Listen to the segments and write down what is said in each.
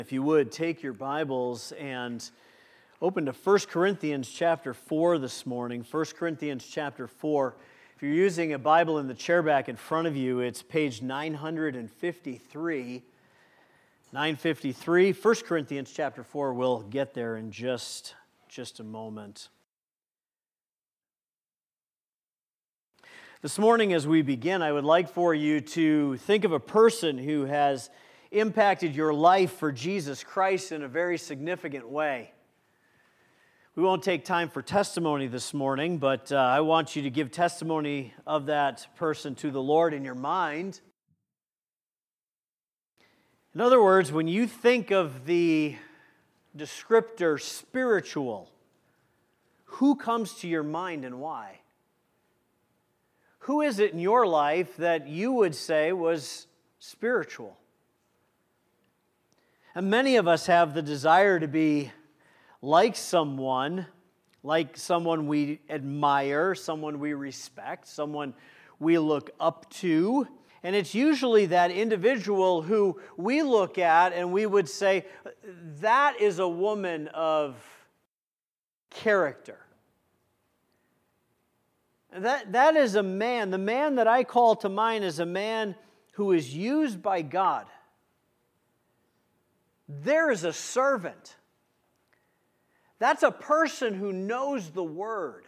If you would, take your Bibles and open to 1 Corinthians chapter 4 this morning. 1 Corinthians chapter 4. If you're using a Bible in the chair back in front of you, it's page 953. 953, 1 Corinthians chapter 4. We'll get there in just a moment. This morning as we begin, I would like for you to think of a person who has impacted your life for Jesus Christ in a very significant way. We won't take time for testimony this morning, but I want you to give testimony of that person to the Lord in your mind. In other words, when you think of the descriptor spiritual, who comes to your mind and why? Who is it in your life that you would say was spiritual? And many of us have the desire to be like someone we admire, someone we respect, someone we look up to. And it's usually that individual who we look at and we would say, that is a woman of character. That is a man. The man that I call to mind is a man who is used by God. There is a servant. That's a person who knows the Word.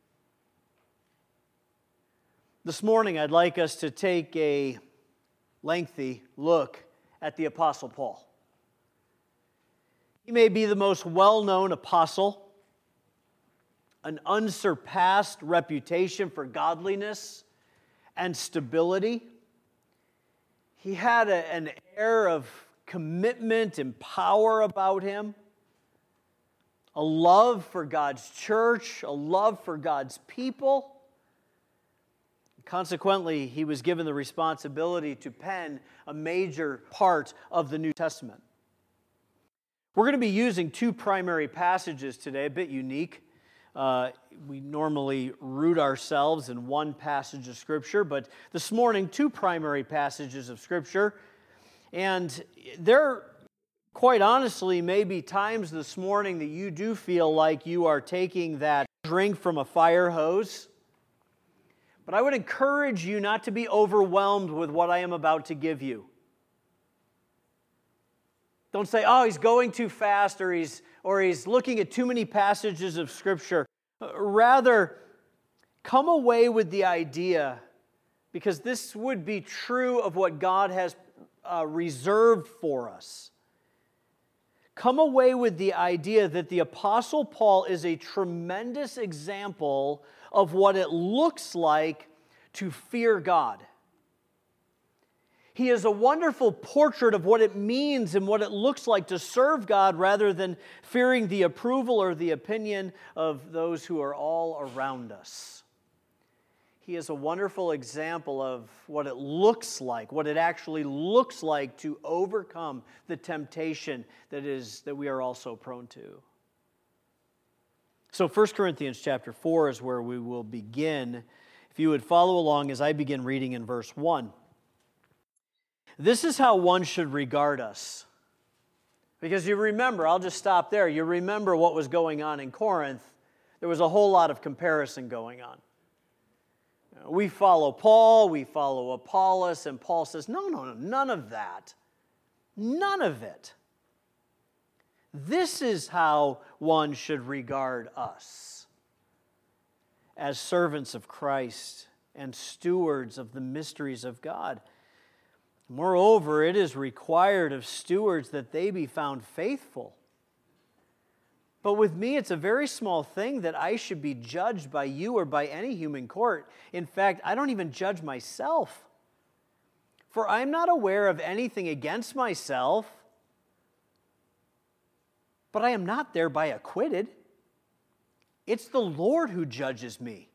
This morning, I'd like us to take a lengthy look at the Apostle Paul. He may be the most well-known apostle, an unsurpassed reputation for godliness and stability. He had an air of commitment and power about him, a love for God's church, a love for God's people. Consequently, he was given the responsibility to pen a major part of the New Testament. We're going to be using two primary passages today, a bit unique. We normally root ourselves in one passage of Scripture, but this morning, two primary passages of Scripture. And there, quite honestly, may be times this morning that you do feel like you are taking that drink from a fire hose. But I would encourage you not to be overwhelmed with what I am about to give you. Don't say, oh, he's going too fast, or he's looking at too many passages of Scripture. Rather, come away with the idea, because this would be true of what God has reserved for us. Come away with the idea that the Apostle Paul is a tremendous example of what it looks like to fear God. He is a wonderful portrait of what it means and what it looks like to serve God rather than fearing the approval or the opinion of those who are all around us. He is a wonderful example of what it looks like, what it actually looks like to overcome the temptation that we are also prone to. So 1 Corinthians chapter 4 is where we will begin. If you would follow along as I begin reading in verse 1. This is how one should regard us. Because you remember, I'll just stop there. You remember what was going on in Corinth. There was a whole lot of comparison going on. We follow Paul, we follow Apollos, and Paul says, no, none of that. None of it. This is how one should regard us as servants of Christ and stewards of the mysteries of God. Moreover, it is required of stewards that they be found faithful. But with me, it's a very small thing that I should be judged by you or by any human court. In fact, I don't even judge myself. For I am not aware of anything against myself, but I am not thereby acquitted. It's the Lord who judges me.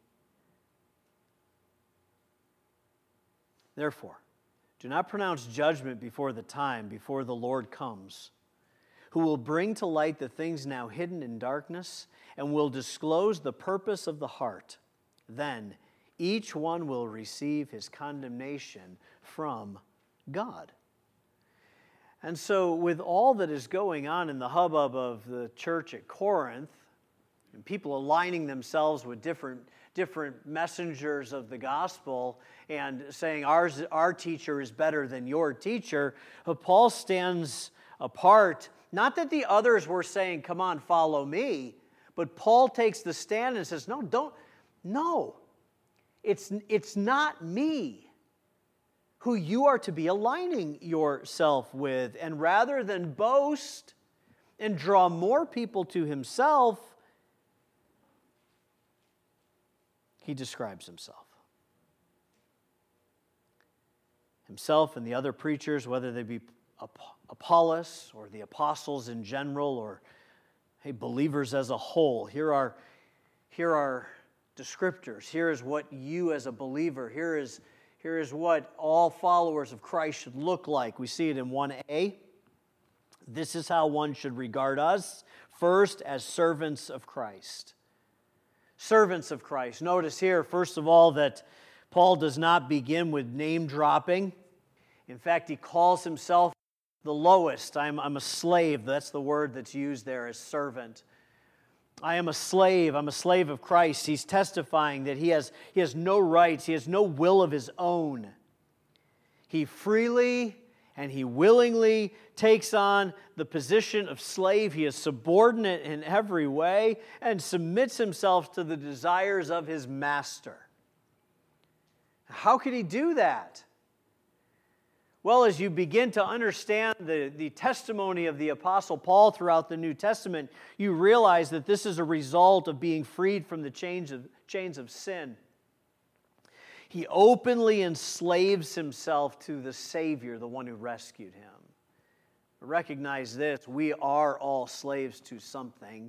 Therefore, do not pronounce judgment before the time, before the Lord comes, who will bring to light the things now hidden in darkness and will disclose the purpose of the heart. Then each one will receive his condemnation from God. And so with all that is going on in the hubbub of the church at Corinth, and people aligning themselves with different messengers of the gospel and saying our teacher is better than your teacher, Paul stands apart. Not that the others were saying, come on, follow me, but Paul takes the stand and says, no, it's not me who you are to be aligning yourself with. And rather than boast and draw more people to himself, he describes himself. Himself and the other preachers, whether they be Apollos or the apostles in general, or believers as a whole. Here are descriptors. Here is what you as a believer, here is what all followers of Christ should look like. We see it in 1a. This is how one should regard us. First, as servants of Christ. Servants of Christ. Notice here, first of all, that Paul does not begin with name dropping. In fact, he calls himself the lowest. I'm a slave. That's the word that's used there as servant. I am a slave. I'm a slave of Christ. He's testifying that he has no rights. He has no will of his own. He freely and he willingly takes on the position of slave. He is subordinate in every way and submits himself to the desires of his master. How could he do that? Well, as you begin to understand the testimony of the Apostle Paul throughout the New Testament, you realize that this is a result of being freed from the chains of sin. He openly enslaves himself to the Savior, the one who rescued him. Recognize this, we are all slaves to something.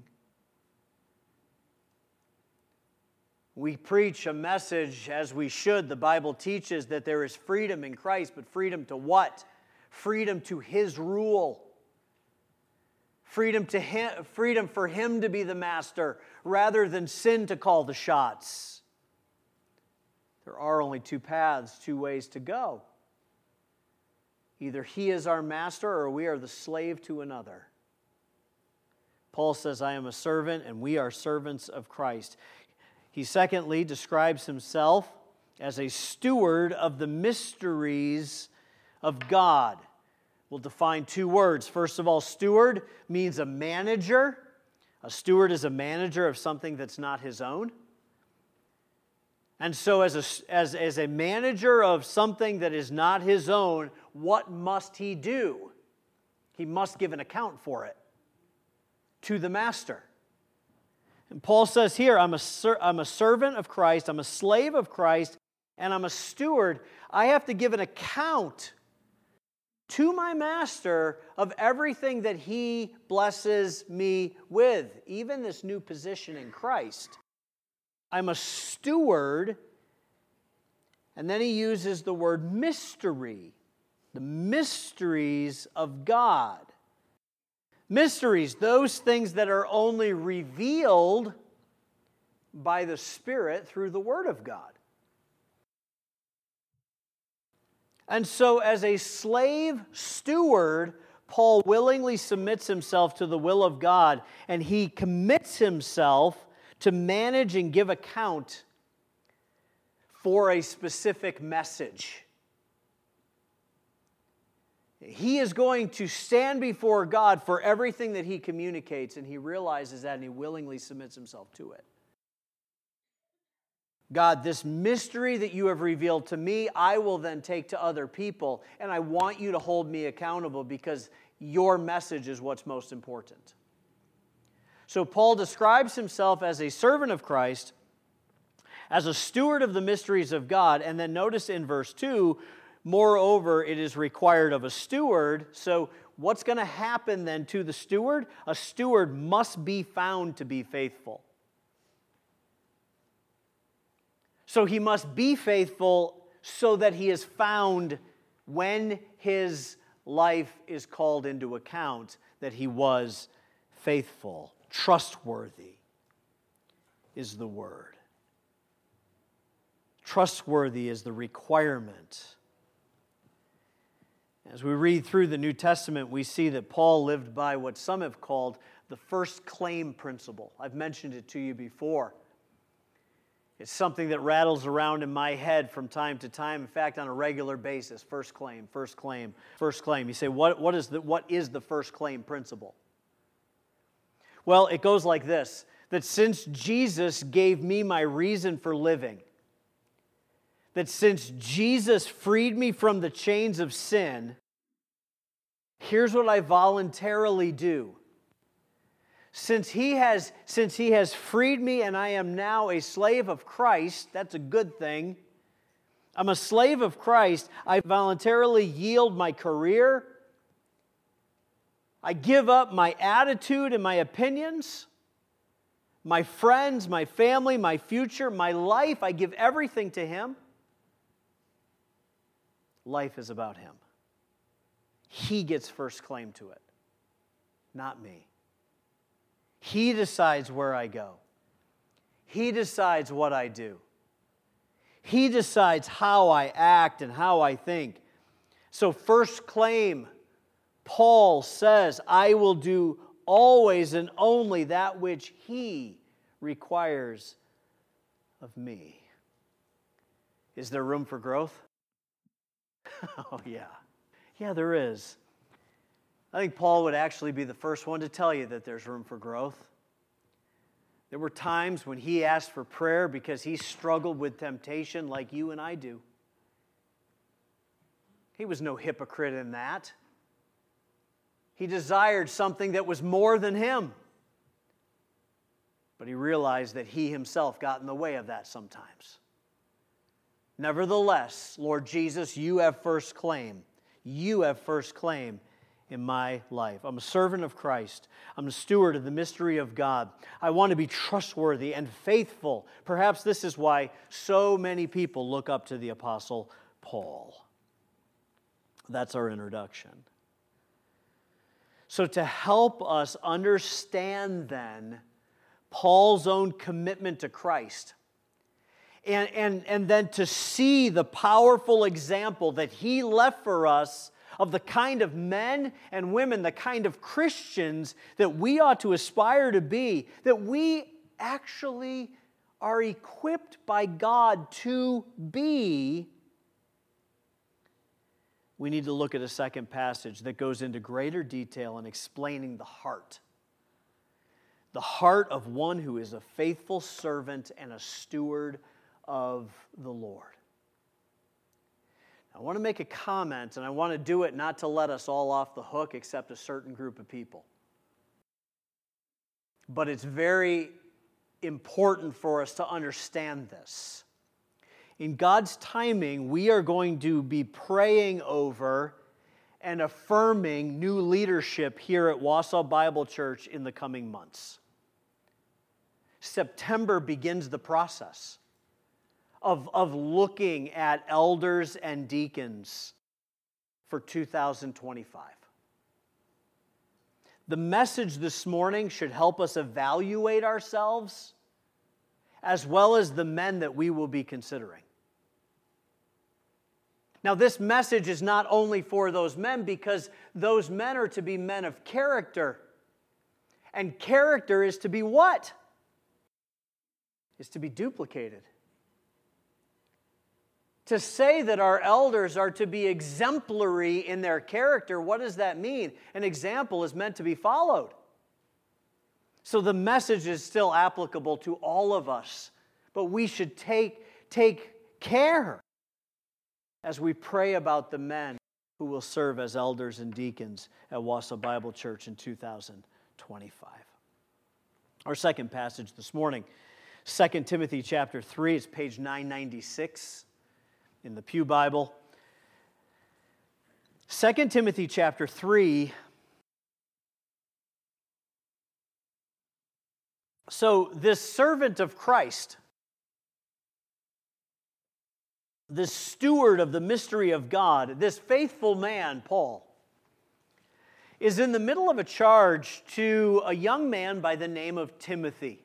We preach a message, as we should. The Bible teaches that there is freedom in Christ, but freedom to what? Freedom to His rule. Freedom for Him to be the master, rather than sin to call the shots. There are only two paths, two ways to go. Either He is our master, or we are the slave to another. Paul says, I am a servant, and we are servants of Christ. He secondly describes himself as a steward of the mysteries of God. We'll define two words. First of all, steward means a manager. A steward is a manager of something that's not his own. And so as a manager of something that is not his own, what must he do? He must give an account for it to the master. And Paul says here, I'm a servant of Christ, I'm a slave of Christ, and I'm a steward. I have to give an account to my master of everything that he blesses me with, even this new position in Christ. I'm a steward, and then he uses the word mystery, the mysteries of God. Mysteries, those things that are only revealed by the Spirit through the Word of God. And so as a slave steward, Paul willingly submits himself to the will of God, and he commits himself to manage and give account for a specific message. He is going to stand before God for everything that he communicates, and he realizes that, and he willingly submits himself to it. God, this mystery that you have revealed to me, I will then take to other people, and I want you to hold me accountable because your message is what's most important. So Paul describes himself as a servant of Christ, as a steward of the mysteries of God, and then notice in verse 2, moreover, it is required of a steward. So what's going to happen then to the steward? A steward must be found to be faithful. So he must be faithful so that he is found when his life is called into account that he was faithful. Trustworthy is the word. Trustworthy is the requirement. As we read through the New Testament, we see that Paul lived by what some have called the first claim principle. I've mentioned it to you before. It's something that rattles around in my head from time to time. In fact, on a regular basis, first claim, first claim, first claim. You say, what is the first claim principle? Well, it goes like this, that since Jesus gave me my reason for living, that since Jesus freed me from the chains of sin, here's what I voluntarily do. Since he has freed me and I am now a slave of Christ, that's a good thing. I'm a slave of Christ. I voluntarily yield my career. I give up my attitude and my opinions, my friends, my family, my future, my life. I give everything to Him. Life is about Him. He gets first claim to it, not me. He decides where I go. He decides what I do. He decides how I act and how I think. So first claim, Paul says, I will do always and only that which He requires of me. Is there room for growth? Oh, yeah. Yeah, there is. I think Paul would actually be the first one to tell you that there's room for growth. There were times when he asked for prayer because he struggled with temptation like you and I do. He was no hypocrite in that. He desired something that was more than him. But he realized that he himself got in the way of that sometimes. Nevertheless, Lord Jesus, you have first claim. You have first claim in my life. I'm a servant of Christ. I'm a steward of the mystery of God. I want to be trustworthy and faithful. Perhaps this is why so many people look up to the Apostle Paul. That's our introduction. So to help us understand then Paul's own commitment to Christ, and then to see the powerful example that he left for us of the kind of men and women, the kind of Christians that we ought to aspire to be, that we actually are equipped by God to be, we need to look at a second passage that goes into greater detail in explaining the heart of one who is a faithful servant and a steward of the Lord. I want to make a comment, and I want to do it not to let us all off the hook except a certain group of people. But it's very important for us to understand this. In God's timing, we are going to be praying over and affirming new leadership here at Wausau Bible Church in the coming months. September begins the process of looking at elders and deacons for 2025. The message this morning should help us evaluate ourselves as well as the men that we will be considering. Now, this message is not only for those men because those men are to be men of character. And character is to be what? Is to be duplicated. To say that our elders are to be exemplary in their character, what does that mean? An example is meant to be followed. So the message is still applicable to all of us, but we should take care as we pray about the men who will serve as elders and deacons at Wausau Bible Church in 2025. Our second passage this morning, 2 Timothy chapter 3, it's page 996. In the Pew Bible. 2 Timothy chapter 3. So this servant of Christ, this steward of the mystery of God, this faithful man, Paul, is in the middle of a charge to a young man by the name of Timothy.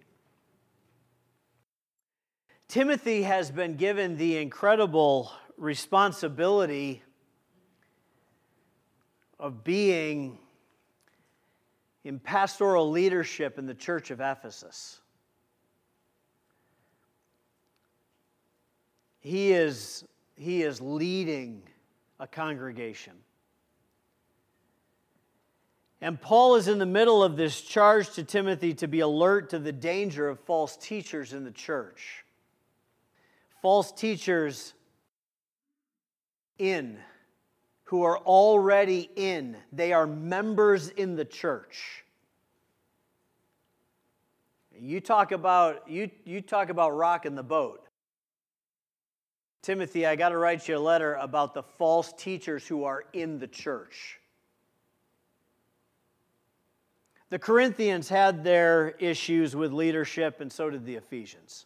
Timothy has been given the incredible responsibility of being in pastoral leadership in the church of Ephesus. He is leading a congregation. And Paul is in the middle of this charge to Timothy to be alert to the danger of false teachers in the church. False teachers who are already in. They are members in the church. You talk about rocking the boat. Timothy, I got to write you a letter about the false teachers who are in the church. The Corinthians had their issues with leadership, and so did the Ephesians.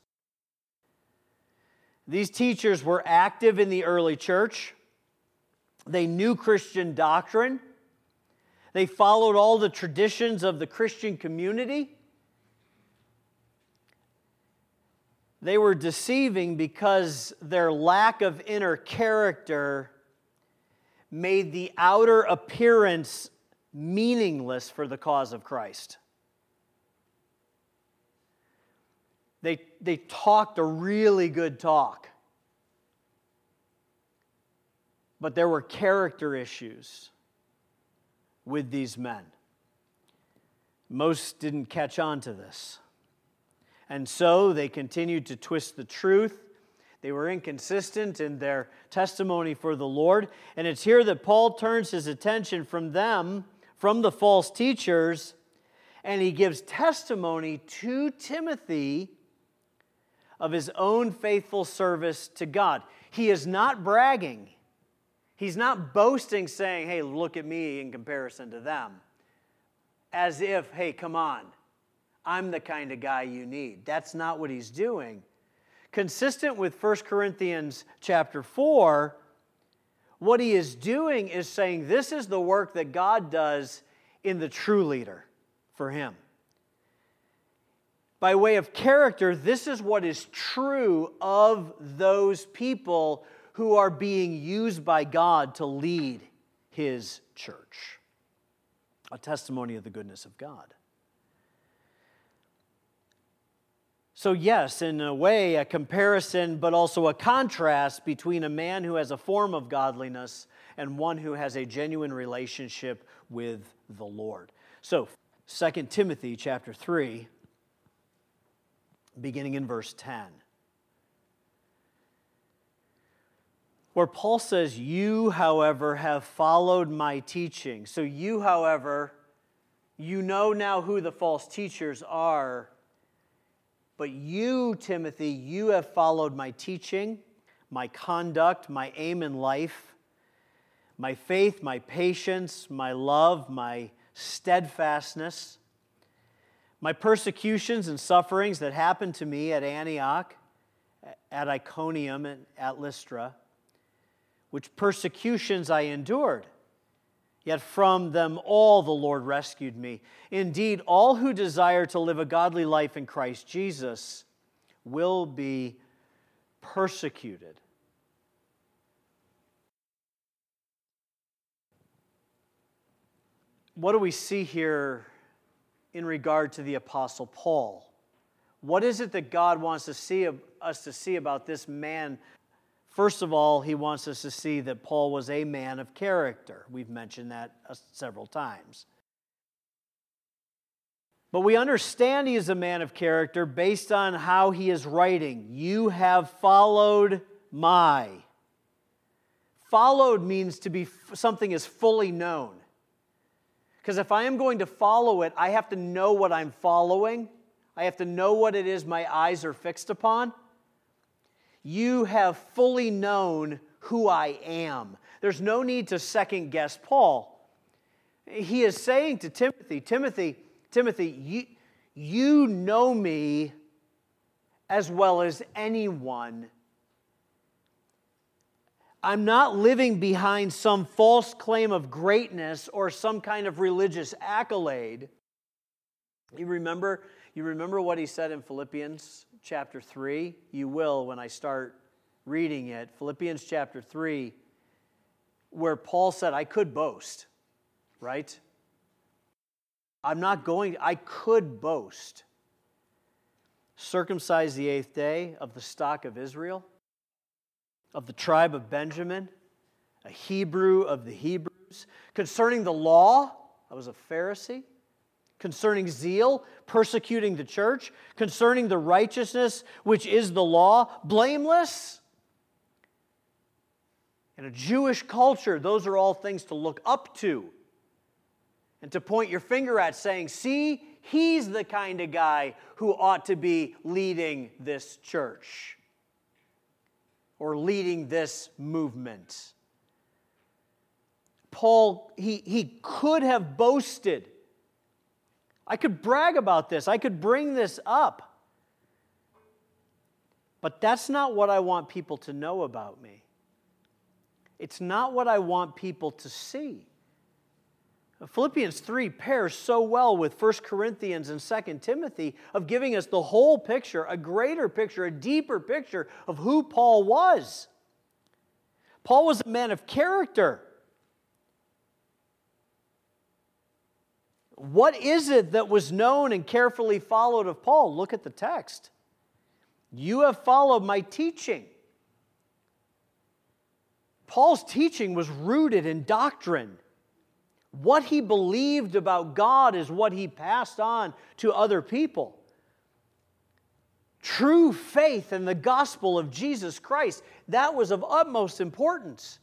These teachers were active in the early church. They knew Christian doctrine. They followed all the traditions of the Christian community. They were deceiving because their lack of inner character made the outer appearance meaningless for the cause of Christ. They talked a really good talk, but there were character issues with these men. Most didn't catch on to this. And so they continued to twist the truth. They were inconsistent in their testimony for the Lord. And it's here that Paul turns his attention from them, from the false teachers, and he gives testimony to Timothy of his own faithful service to God. He is not bragging. He's not boasting, saying, hey, look at me in comparison to them. As if, hey, come on, I'm the kind of guy you need. That's not what he's doing. Consistent with 1 Corinthians chapter 4, what he is doing is saying this is the work that God does in the true leader for him. By way of character, this is what is true of those people who are being used by God to lead His church. A testimony of the goodness of God. So yes, in a way, a comparison, but also a contrast between a man who has a form of godliness and one who has a genuine relationship with the Lord. So, 2 Timothy chapter 3, beginning in verse 10, where Paul says, you, however, have followed my teaching. So you, however, you know now who the false teachers are. But you, Timothy, you have followed my teaching, my conduct, my aim in life, my faith, my patience, my love, my steadfastness, my persecutions and sufferings that happened to me at Antioch, at Iconium, and at Lystra, which persecutions I endured. Yet from them all the Lord rescued me. Indeed, all who desire to live a godly life in Christ Jesus will be persecuted. What do we see here in regard to the Apostle Paul? What is it that God wants us to see about this man? First of all, he wants us to see that Paul was a man of character. We've mentioned that several times. But we understand he is a man of character based on how he is writing. You have followed my. Followed means to be something is fully known. Because if I am going to follow it, I have to know what I'm following. I have to know what it is my eyes are fixed upon. You have fully known who I am. There's no need to second guess Paul. He is saying to Timothy, you know me as well as anyone. I'm not living behind some false claim of greatness or some kind of religious accolade. You remember what he said in Philippians chapter 3? You will when I start reading it. Philippians chapter 3, where Paul said, I could boast. right? I could boast. Circumcised the 8th day, of the stock of Israel, of the tribe of Benjamin, a Hebrew of the Hebrews. Concerning the law, I was a Pharisee. Concerning zeal, persecuting the church. Concerning the righteousness, which is the law, blameless. In a Jewish culture, those are all things to look up to and to point your finger at, saying, see, he's the kind of guy who ought to be leading this church or leading this movement. Paul, he could have boasted. I could brag about this. I could bring this up. But that's not what I want people to know about me. It's not what I want people to see. Philippians 3 pairs so well with 1 Corinthians and 2 Timothy of giving us the whole picture, a greater picture, a deeper picture of who Paul was. Paul was a man of character. What is it that was known and carefully followed of Paul? Look at the text. You have followed my teaching. Paul's teaching was rooted in doctrine. What he believed about God is what he passed on to other people. True faith in the gospel of Jesus Christ, that was of utmost importance.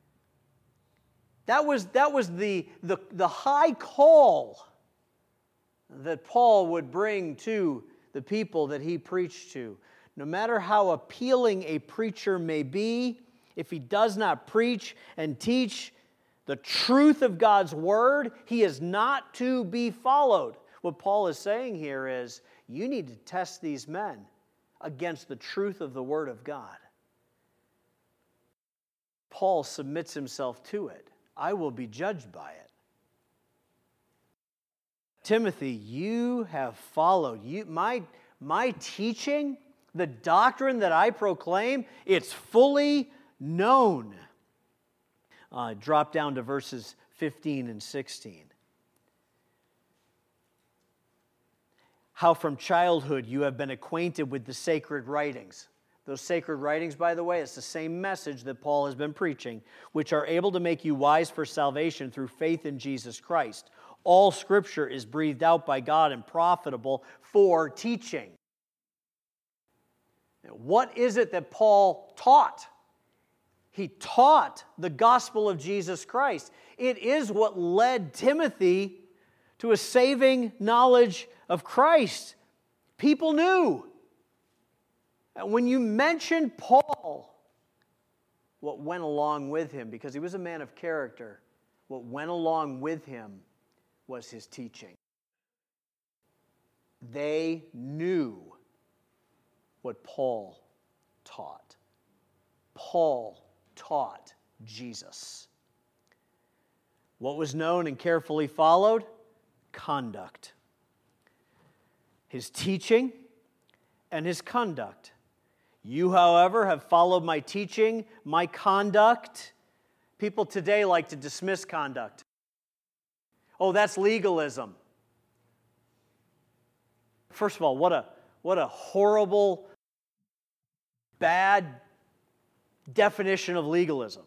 That was the high call that Paul would bring to the people that he preached to. No matter how appealing a preacher may be, if he does not preach and teach the truth of God's Word, he is not to be followed. What Paul is saying here is, you need to test these men against the truth of the Word of God. Paul submits himself to it. I will be judged by it. Timothy, you have followed. My teaching, the doctrine that I proclaim, it's fully known. Drop down to verses 15 and 16. How from childhood you have been acquainted with the sacred writings. Those sacred writings, by the way, it's the same message that Paul has been preaching, which are able to make you wise for salvation through faith in Jesus Christ. All Scripture is breathed out by God and profitable for teaching. Now, what is it that Paul taught? He taught the gospel of Jesus Christ. It is what led Timothy to a saving knowledge of Christ. People knew. And when you mention Paul, what went along with him, because he was a man of character, what went along with him was his teaching. They knew what Paul taught. Paul taught Jesus. What was known and carefully followed? Conduct. His teaching and his conduct. You, however, have followed my teaching, my conduct. People today like to dismiss conduct. Oh, that's legalism. First of all, what a horrible, bad definition of legalism.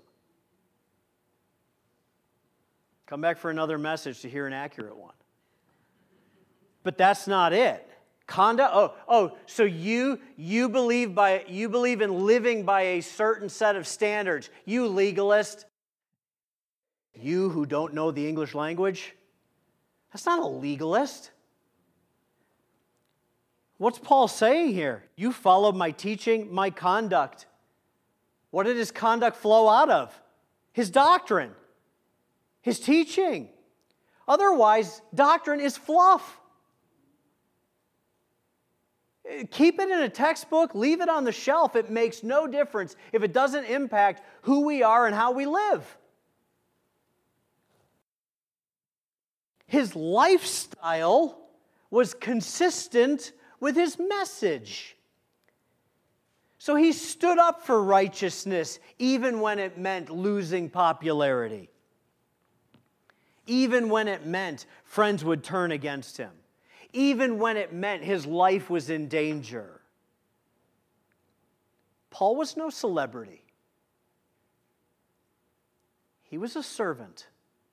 Come back for another message to hear an accurate one. But that's not it. Conduct. So you believe in living by a certain set of standards. You legalist. You who don't know the English language. That's not a legalist. What's Paul saying here? You followed my teaching, my conduct. What did his conduct flow out of? His doctrine. His teaching. Otherwise, doctrine is fluff. Keep it in a textbook, leave it on the shelf. It makes no difference if it doesn't impact who we are and how we live. His lifestyle was consistent with his message. So he stood up for righteousness even when it meant losing popularity. even when it meant friends would turn against him, even when it meant his life was in danger. Paul was no celebrity. He was a servant.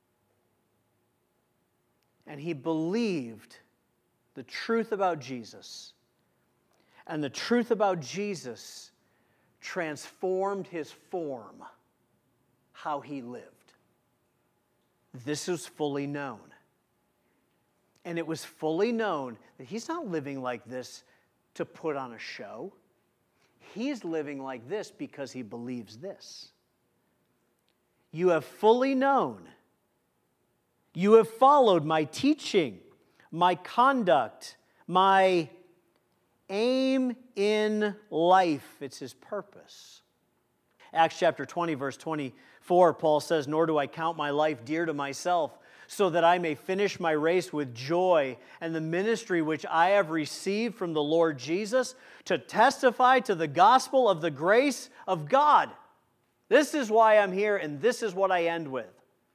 And he believed the truth about Jesus. And the truth about Jesus transformed his form, how he lived. This was fully known. And it was fully known that he's not living like this to put on a show. He's living like this because he believes this. You have fully known. You have followed my teaching, my conduct, my aim in life. It's his purpose. Acts chapter 20, verse 24, Paul says, "Nor do I count my life dear to myself, so that I may finish my race with joy and the ministry which I have received from the Lord Jesus to testify to the gospel of the grace of God." This is why I'm here, and this is what I end with.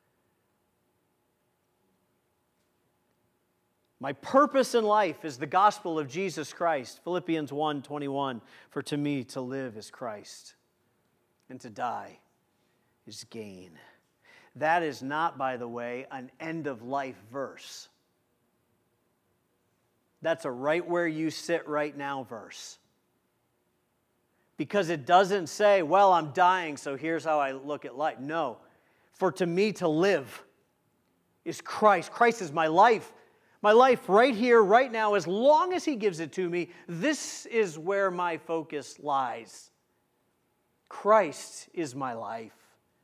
My purpose in life is the gospel of Jesus Christ. Philippians 1:21, "For to me to live is Christ, and to die is gain." That is not, by the way, an end-of-life verse. That's a right where you sit right now verse. Because it doesn't say, well, I'm dying, so here's how I look at life. No. For to me to live is Christ. Christ is my life. My life right here, right now, as long as he gives it to me, this is where my focus lies. Christ is my life.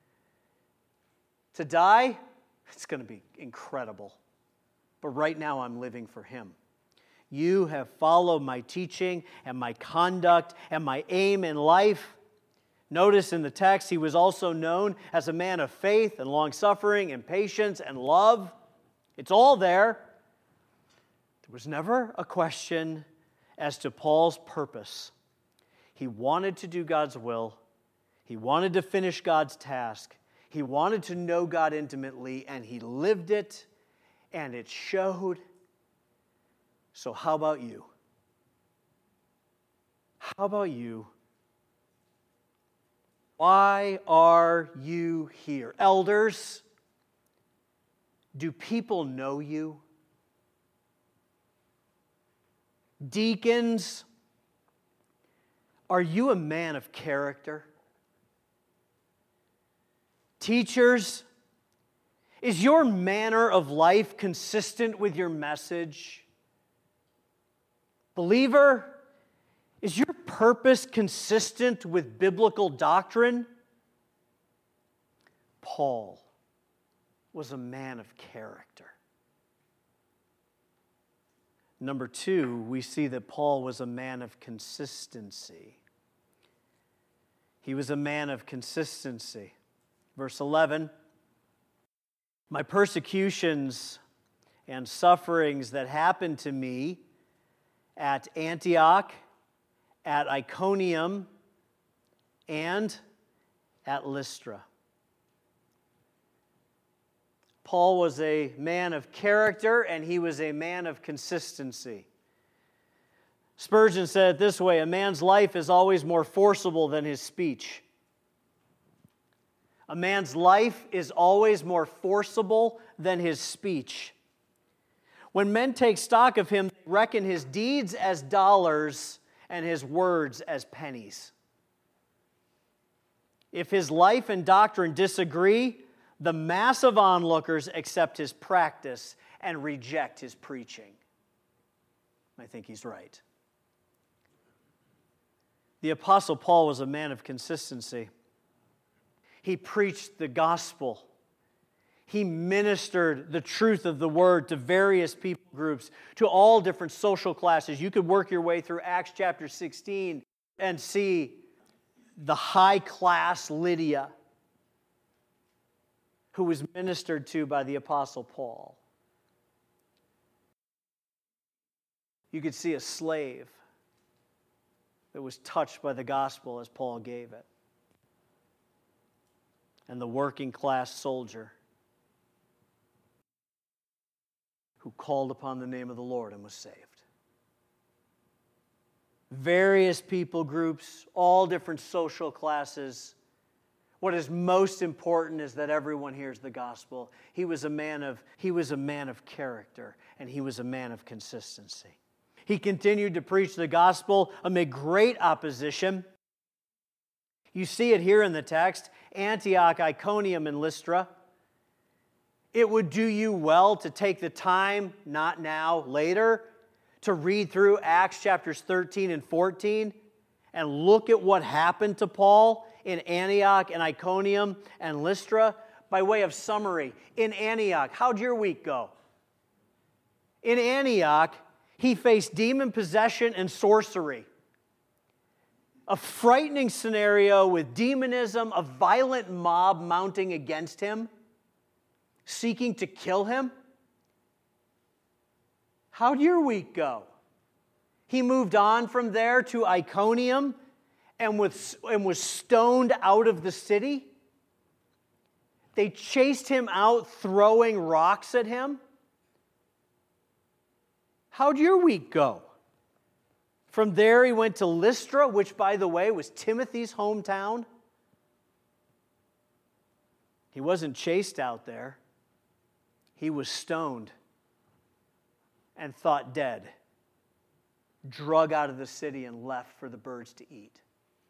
To die, it's going to be incredible. But right now, I'm living for him. You have followed my teaching and my conduct and my aim in life. Notice in the text, he was also known as a man of faith and long-suffering and patience and love. It's all there. There was never a question as to Paul's purpose. He wanted to do God's will. He wanted to finish God's task. He wanted to know God intimately, and he lived it, and it showed. So how about you? How about you? Why are you here? Elders, do people know you? Deacons, are you a man of character? Teachers, is your manner of life consistent with your message? Believer, is your purpose consistent with biblical doctrine? Paul was a man of character. Number two, we see that Paul was a man of consistency. He was a man of consistency. Verse 11, "My persecutions and sufferings that happened to me at Antioch, at Iconium, and at Lystra." Paul was a man of character, and he was a man of consistency. Spurgeon said it this way, "A man's life is always more forcible than his speech." A man's life is always more forcible than his speech. When men take stock of him, they reckon his deeds as dollars and his words as pennies. If his life and doctrine disagree, the mass of onlookers accept his practice and reject his preaching. I think he's right. The Apostle Paul was a man of consistency. He preached the gospel. He ministered the truth of the word to various people groups, to all different social classes. You could work your way through Acts chapter 16 and see the high-class Lydia who was ministered to by the Apostle Paul. You could see a slave that was touched by the gospel as Paul gave it. And the working class soldier who called upon the name of the Lord and was saved. Various people groups, all different social classes. What is most important is that everyone hears the gospel. He was a man of character, and he was a man of consistency. He continued to preach the gospel amid great opposition. You see it here in the text, Antioch, Iconium, and Lystra. It would do you well to take the time, not now, later, to read through Acts chapters 13 and 14 and look at what happened to Paul in Antioch and Iconium and Lystra. By way of summary, in Antioch, how'd your week go? In Antioch, he faced demon possession and sorcery. A frightening scenario with demonism, a violent mob mounting against him, seeking to kill him. How'd your week go? He moved on from there to Iconium and was stoned out of the city. They chased him out, throwing rocks at him. How'd your week go? From there, he went to Lystra, which, by the way, was Timothy's hometown. He wasn't chased out there. He was stoned and thought dead, drug out of the city and left for the birds to eat.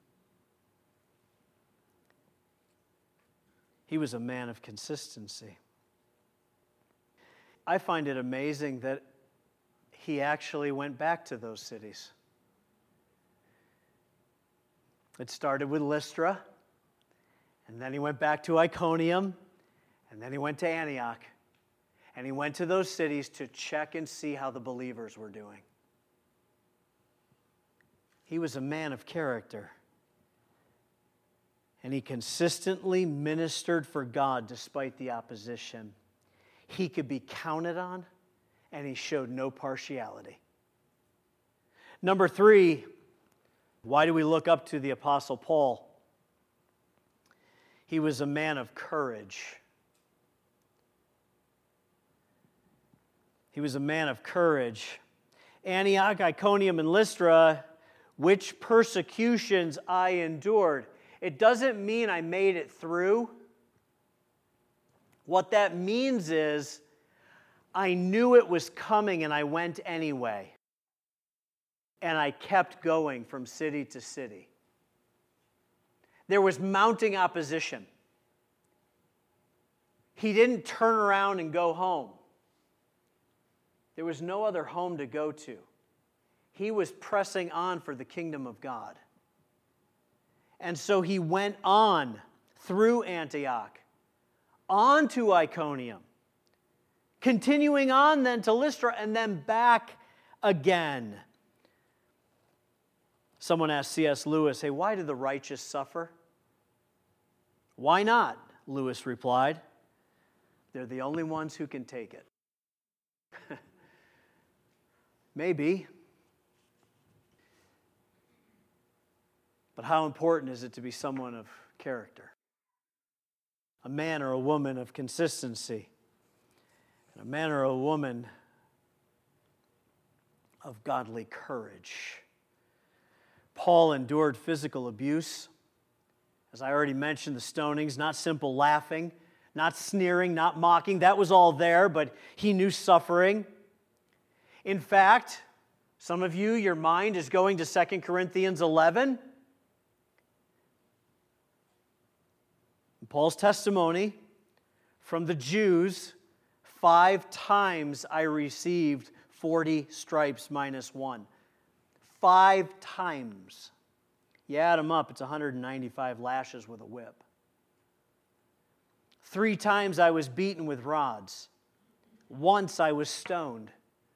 He was a man of consistency. I find it amazing that he actually went back to those cities. It started with Lystra, and then he went back to Iconium, and then he went to Antioch. And he went to those cities to check and see how the believers were doing. He was a man of character. And he consistently ministered for God despite the opposition. He could be counted on, and he showed no partiality. Number 3, why do we look up to the Apostle Paul? He was a man of courage. He was a man of courage. Antioch, Iconium, and Lystra, which persecutions I endured. It doesn't mean I made it through. What that means is I knew it was coming and I went anyway. And I kept going from city to city. There was mounting opposition. He didn't turn around and go home. There was no other home to go to. He was pressing on for the kingdom of God. And so he went on through Antioch, on to Iconium, continuing on then to Lystra, and then back again. Someone asked C.S. Lewis, hey, why do the righteous suffer? Why not? Lewis replied, they're the only ones who can take it. Maybe. But how important is it to be someone of character? A man or a woman of consistency. And a man or a woman of godly courage. Paul endured physical abuse. As I already mentioned, the stonings, not simple laughing, not sneering, not mocking. That was all there, but he knew suffering. In fact, some of you, your mind is going to 2 Corinthians 11. Paul's testimony from the Jews, 5 times I received 40 stripes minus 1. 5 times. You add them up, it's 195 lashes with a whip. 3 times I was beaten with rods. Once I was stoned.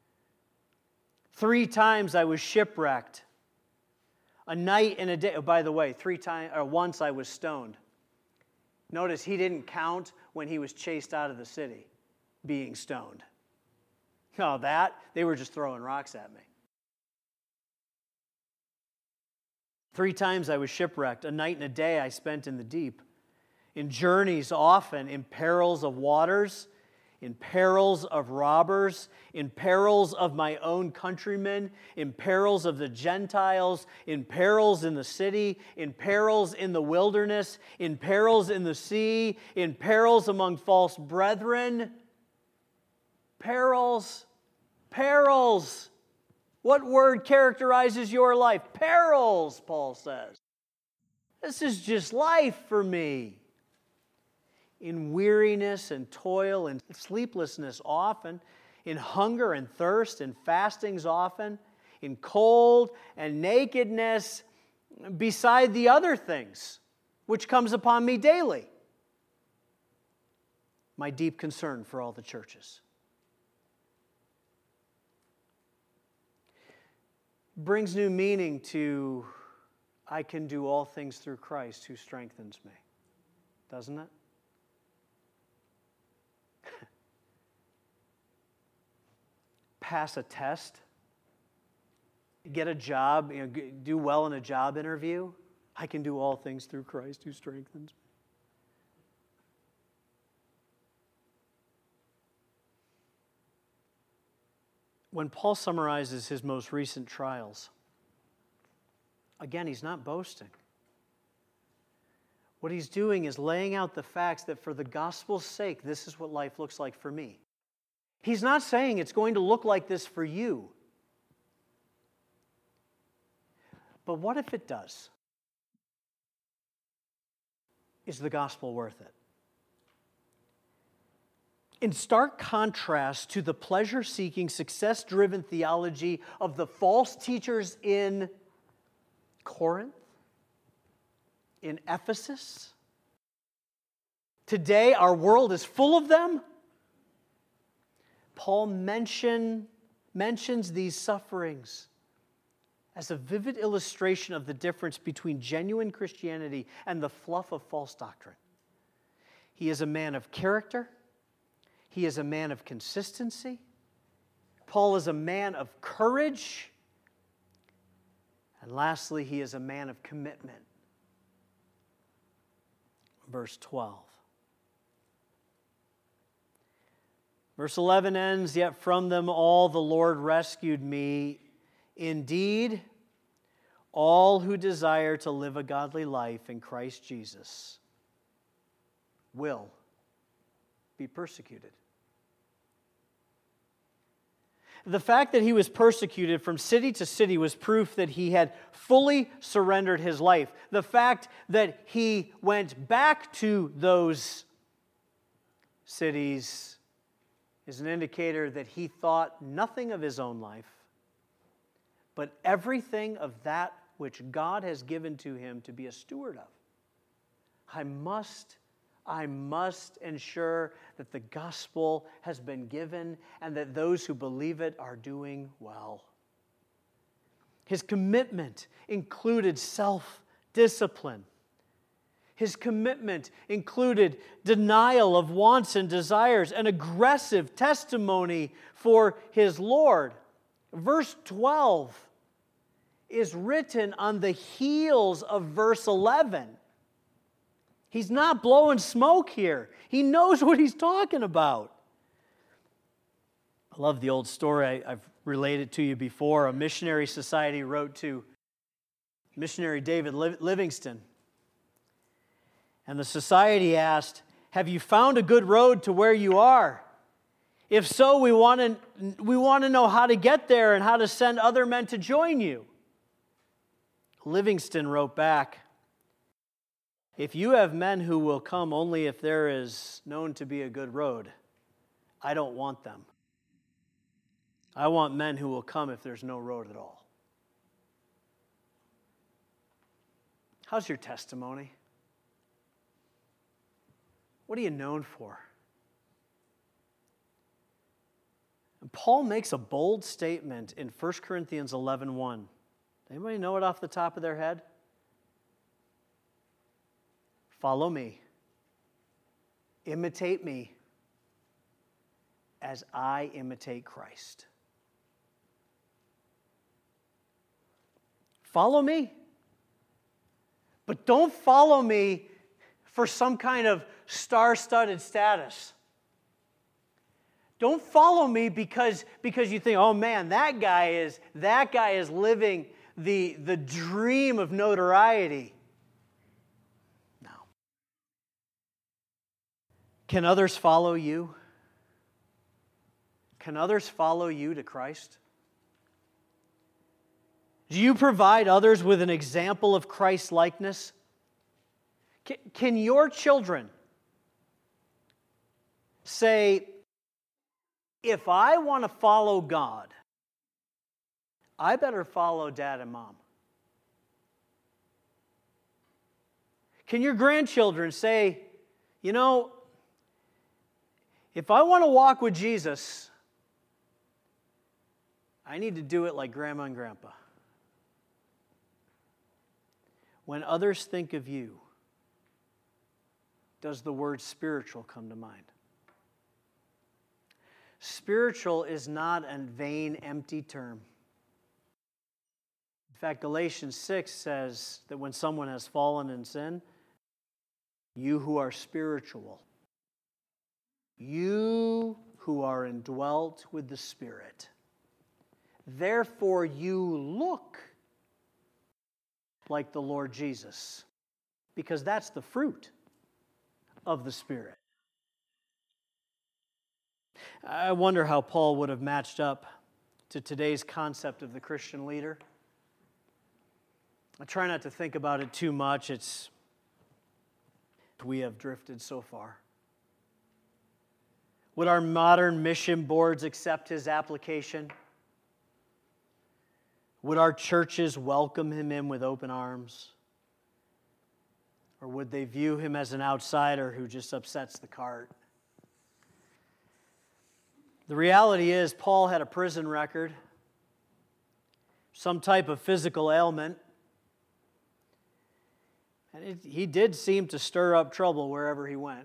3 times I was shipwrecked. A night and a day. Oh, by the way, once I was stoned. Notice he didn't count when he was chased out of the city, being stoned. No, they were just throwing rocks at me. 3 times I was shipwrecked. A night and a day I spent in the deep. In journeys often, in perils of waters, in perils of robbers, in perils of my own countrymen, in perils of the Gentiles, in perils in the city, in perils in the wilderness, in perils in the sea, in perils among false brethren. Perils, perils. What word characterizes your life? Perils, Paul says. This is just life for me. In weariness and toil and sleeplessness often, in hunger and thirst and fastings often, in cold and nakedness, beside the other things which comes upon me daily. My deep concern for all the churches. Brings new meaning to I can do all things through Christ who strengthens me. Doesn't it? Pass a test, get a job, do well in a job interview. I can do all things through Christ who strengthens me. When Paul summarizes his most recent trials, again, he's not boasting. What he's doing is laying out the facts that for the gospel's sake, this is what life looks like for me. He's not saying it's going to look like this for you. But what if it does? Is the gospel worth it? In stark contrast to the pleasure-seeking, success-driven theology of the false teachers in Corinth, in Ephesus, today our world is full of them. Paul mentions these sufferings as a vivid illustration of the difference between genuine Christianity and the fluff of false doctrine. He is a man of character. He is a man of consistency. Paul is a man of courage. And lastly, he is a man of commitment. Verse 12. Verse 11 ends, yet from them all the Lord rescued me. Indeed, all who desire to live a godly life in Christ Jesus will be persecuted. The fact that he was persecuted from city to city was proof that he had fully surrendered his life. The fact that he went back to those cities is an indicator that he thought nothing of his own life, but everything of that which God has given to him to be a steward of. I must ensure that the gospel has been given and that those who believe it are doing well. His commitment included self-discipline. His commitment included denial of wants and desires, an aggressive testimony for his Lord. Verse 12 is written on the heels of verse 11. He's not blowing smoke here. He knows what he's talking about. I love the old story I've related to you before. A missionary society wrote to missionary David Livingstone. And the society asked, have you found a good road to where you are? If so, we want to know how to get there and how to send other men to join you. Livingstone wrote back, if you have men who will come only if there is known to be a good road, I don't want them. I want men who will come if there's no road at all. How's your testimony? What are you known for? And Paul makes a bold statement in 1 Corinthians 11:1. Anybody know it off the top of their head? Follow me. Imitate me as I imitate Christ. Follow me. But don't follow me for some kind of star-studded status. Don't follow me because you think, oh man, that guy is living the dream of notoriety. No. Can others follow you? Can others follow you to Christ? Do you provide others with an example of Christ's likeness? Can your children say, if I want to follow God, I better follow Dad and Mom? Can your grandchildren say, you know, if I want to walk with Jesus, I need to do it like Grandma and Grandpa? When others think of you, does the word spiritual come to mind? Spiritual is not a vain, empty term. In fact, Galatians 6 says that when someone has fallen in sin, you who are spiritual, you who are indwelt with the Spirit, therefore you look like the Lord Jesus, because that's the fruit of the Spirit. I wonder how Paul would have matched up to today's concept of the Christian leader. I try not to think about it too much. We have drifted so far. Would our modern mission boards accept his application? Would our churches welcome him in with open arms? Or would they view him as an outsider who just upsets the cart? The reality is, Paul had a prison record, some type of physical ailment, and he did seem to stir up trouble wherever he went.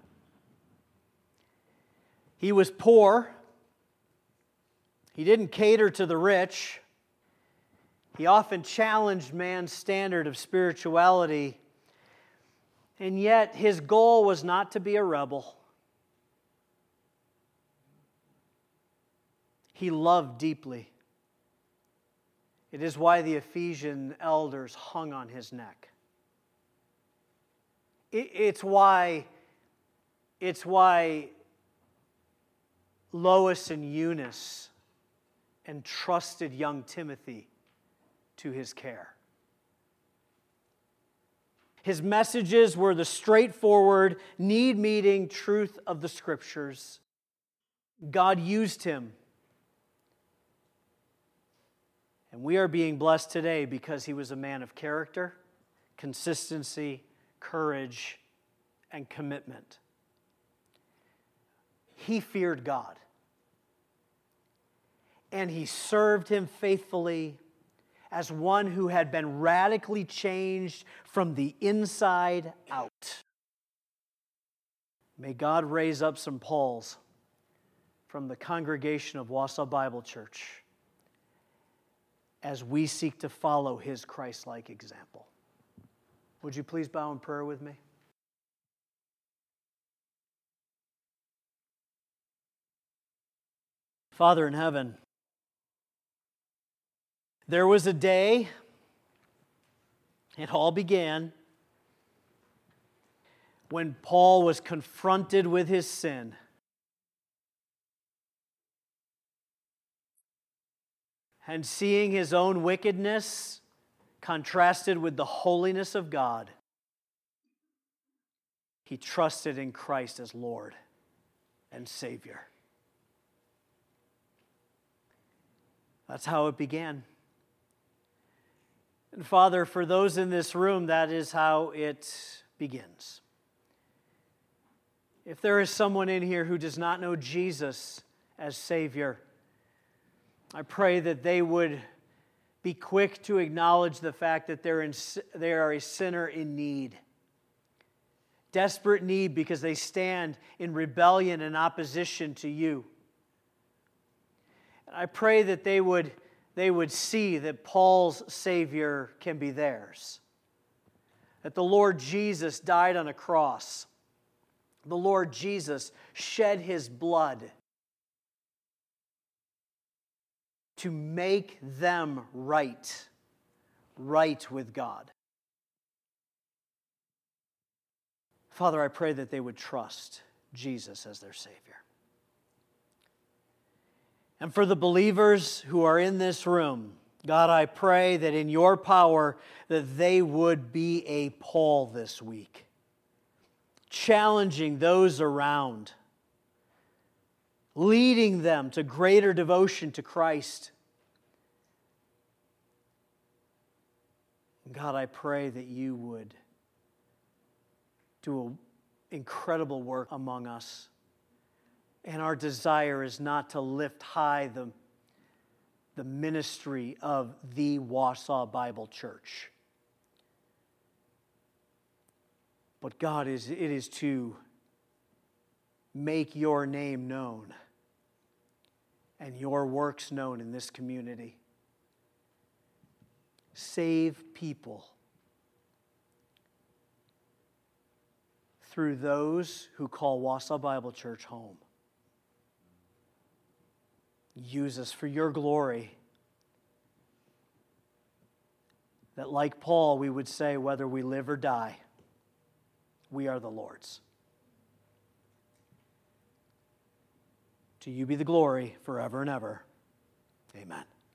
He was poor. He didn't cater to the rich. He often challenged man's standard of spirituality, and yet his goal was not to be a rebel. He loved deeply. It is why the Ephesian elders hung on his neck. It's why Lois and Eunice entrusted young Timothy to his care. His messages were the straightforward, need-meeting truth of the Scriptures. God used him. And we are being blessed today because he was a man of character, consistency, courage, and commitment. He feared God. And he served him faithfully as one who had been radically changed from the inside out. May God raise up some Pauls from the congregation of Wausau Bible Church as we seek to follow his Christ-like example. Would you please bow in prayer with me? Father in heaven, there was a day, it all began, when Paul was confronted with his sin. And seeing his own wickedness contrasted with the holiness of God, he trusted in Christ as Lord and Savior. That's how it began. And Father, for those in this room, that is how it begins. If there is someone in here who does not know Jesus as Savior, I pray that they would be quick to acknowledge the fact that they are a sinner in need. Desperate need because they stand in rebellion and opposition to you. And I pray that they would see that Paul's Savior can be theirs. That the Lord Jesus died on a cross. The Lord Jesus shed his blood to make them right with God. Father, I pray that they would trust Jesus as their Savior. And for the believers who are in this room, God, I pray that in your power that they would be a Paul this week, challenging those around, leading them to greater devotion to Christ. God, I pray that you would do an incredible work among us. And our desire is not to lift high the ministry of the Wausau Bible Church. But God, it is to make your name known and your works known in this community. Save people through those who call Wausau Bible Church home. Use us for your glory. That like Paul, we would say, whether we live or die, we are the Lord's. To you be the glory forever and ever. Amen.